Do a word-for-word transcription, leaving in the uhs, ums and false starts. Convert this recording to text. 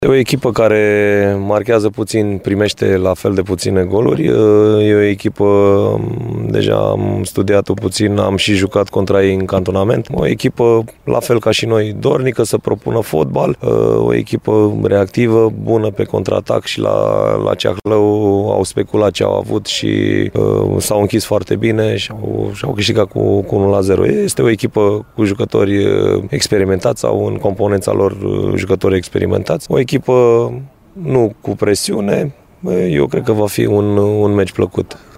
E o echipă care marchează puțin, primește la fel de puține goluri. E o echipă, deja am studiat-o puțin, am și jucat contra ei în cantonament. O echipă, la fel ca și noi, dornică să propună fotbal. O echipă reactivă, bună pe contraatac și la, la Ceahlău au speculat ce au avut și uh, s-au închis foarte bine și au, și au câștigat cu, cu unu la zero. Este o echipă cu jucători experimentați sau în componența lor jucători experimentați. O echipă nu cu presiune, eu cred că va fi un, un meci plăcut.